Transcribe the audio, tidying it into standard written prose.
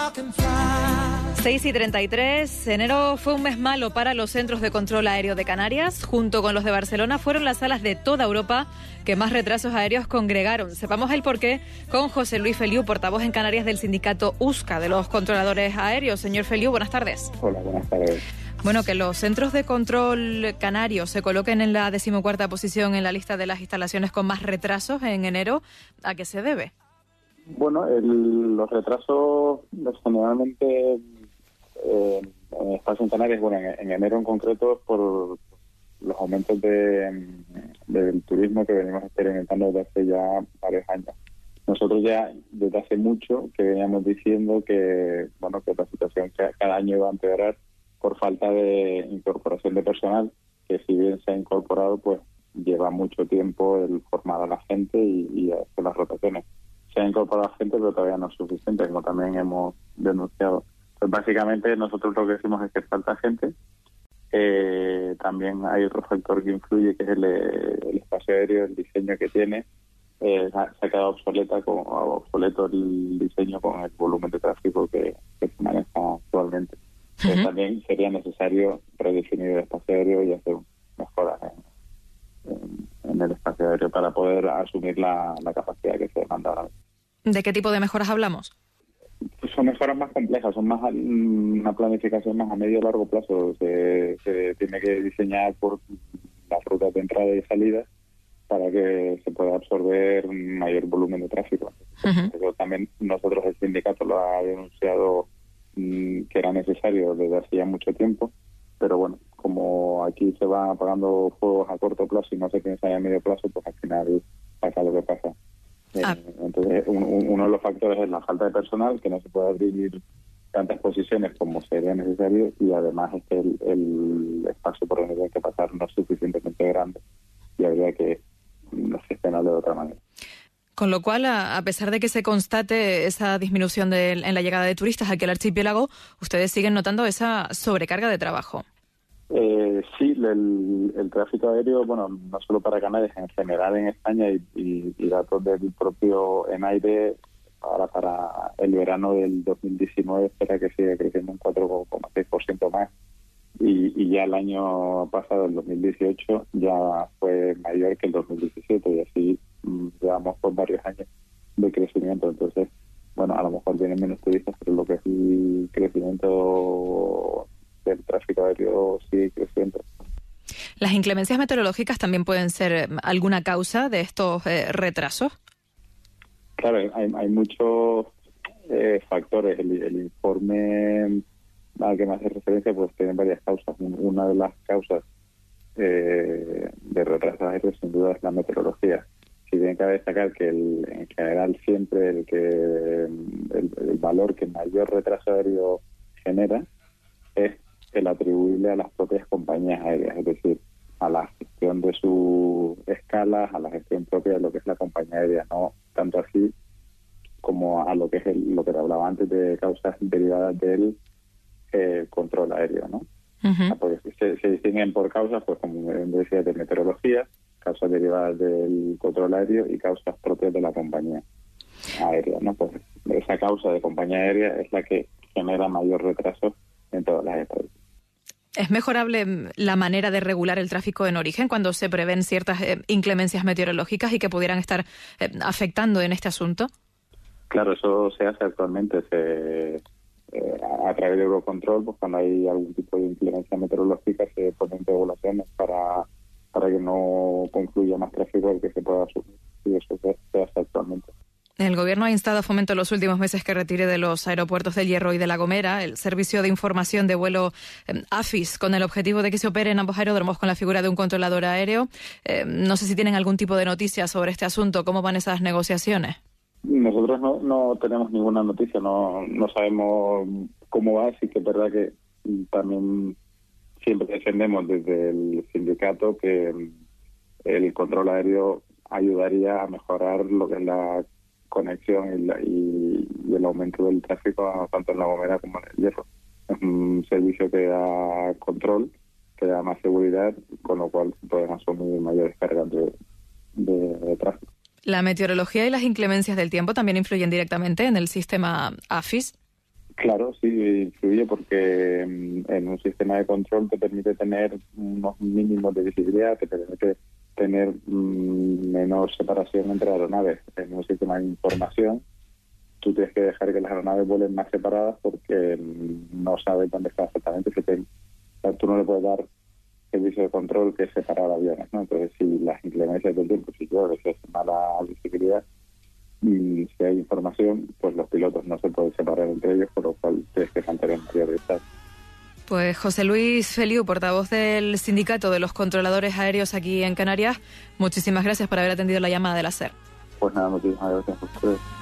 6:33. Enero fue un mes malo para los centros de control aéreo de Canarias. Junto con los de Barcelona fueron las salas de toda Europa que más retrasos aéreos congregaron. Sepamos el porqué con José Luis Feliu, portavoz en Canarias del sindicato USCA de los controladores aéreos. Señor Feliu, buenas tardes. Hola, buenas tardes. Bueno, que los centros de control canarios se coloquen en la 14ª posición en la lista de las instalaciones con más retrasos en enero, ¿a qué se debe? Bueno, los retrasos generalmente en espacio en Canarias, bueno, en enero en concreto, es por los aumentos del turismo que venimos experimentando desde hace ya varios años. Nosotros ya desde hace mucho que veníamos diciendo que, bueno, que la situación cada año iba a empeorar por falta de incorporación de personal, que si bien se ha incorporado, pues lleva mucho tiempo el formar a la gente y hacer las rotaciones. Se ha incorporado gente, pero todavía no es suficiente, como también hemos denunciado. Pues básicamente nosotros lo que decimos es que falta gente. También hay otro factor que influye, que es el espacio aéreo, el diseño que tiene. Se ha quedado obsoleto el diseño con el volumen de tráfico que se maneja actualmente. También sería necesario redefinir el espacio aéreo y hacer mejoras en el espacio aéreo para poder asumir la capacidad que se demanda ahora mismo. ¿De qué tipo de mejoras hablamos? Pues son mejoras más complejas, son más una planificación más a medio y largo plazo. Se tiene que diseñar por las rutas de entrada y salida para que se pueda absorber un mayor volumen de tráfico. Pero también nosotros, el sindicato, lo ha denunciado que era necesario desde hace ya mucho tiempo, pero bueno, como aquí se van apagando fuegos a corto plazo y no se piensa a medio plazo, pues al final pasa lo que pasa. Entonces, uno de los factores es la falta de personal, que no se puede abrir tantas posiciones como sería necesario, y además es que el espacio por donde hay que pasar no es suficientemente grande y habría que gestionarlo de otra manera. Con lo cual, a pesar de que se constate esa disminución en la llegada de turistas aquí al archipiélago, ustedes siguen notando esa sobrecarga de trabajo. Sí, el tráfico aéreo, bueno, no solo para Canarias, en general en España y datos del propio ENAIRE, ahora para el verano del 2019 espera que siga creciendo un 4,6% más. Y ya el año pasado, el 2018, ya fue mayor que el 2017 y así llevamos por varios años de crecimiento. Entonces, bueno, a lo mejor vienen menos turistas, pero lo que es el crecimiento del tráfico aéreo sigue creciendo. ¿Las inclemencias meteorológicas también pueden ser alguna causa de estos retrasos? Claro, hay muchos factores. El informe al que me hace referencia pues tiene varias causas. Una de las causas de retrasos aéreos sin duda es la meteorología. Si bien cabe destacar que en general siempre el valor que mayor retraso aéreo genera es el atribuible a las propias compañías aéreas, es decir, a la gestión de sus escalas, a la gestión propia de lo que es la compañía aérea, no tanto así como a lo que es lo que te hablaba antes de causas derivadas del control aéreo, ¿no? Porque se distinguen por causas, pues como decía, de meteorología, causas derivadas del control aéreo y causas propias de la compañía aérea, ¿no? Pues esa causa de compañía aérea es la que genera mayor retraso en todas las estadísticas. ¿Es mejorable la manera de regular el tráfico en origen cuando se prevén ciertas inclemencias meteorológicas y que pudieran estar afectando en este asunto? Claro, eso se hace actualmente. A través de Eurocontrol, pues cuando hay algún tipo de inclemencia meteorológica se ponen regulaciones para que no concluya más tráfico del que se pueda asumir. Y eso se hace actualmente. El Gobierno ha instado a Fomento en los últimos meses que retire de los aeropuertos del Hierro y de La Gomera el servicio de información de vuelo AFIS, con el objetivo de que se opere en ambos aeródromos con la figura de un controlador aéreo. No sé si tienen algún tipo de noticia sobre este asunto. ¿Cómo van esas negociaciones? Nosotros no tenemos ninguna noticia, no sabemos cómo va, así que es verdad que también siempre defendemos desde el sindicato que el control aéreo ayudaría a mejorar lo que es la conexión y el aumento del tráfico tanto en La Gomera como en el Hierro. Es un servicio que da control, que da más seguridad, con lo cual se pueden asumir mayores cargas de tráfico. ¿La meteorología y las inclemencias del tiempo también influyen directamente en el sistema AFIS? Claro, sí, influye porque en un sistema de control te permite tener unos mínimos de visibilidad, te permite tener menor separación entre aeronaves. En un sistema de información tú tienes que dejar que las aeronaves vuelen más separadas porque no sabes dónde está exactamente. O sea, tú no le puedes dar servicio de control que es separar aviones, ¿no? Entonces, si las inclemencias del tiempo, si llueve, si es mala visibilidad, y si hay información, pues los pilotos no se pueden separar entre ellos, por lo cual tienes que mantener mayor distancia. Pues José Luis Feliu, portavoz del Sindicato de los Controladores Aéreos aquí en Canarias, muchísimas gracias por haber atendido la llamada de la SER. Pues nada, muchísimas gracias a ustedes.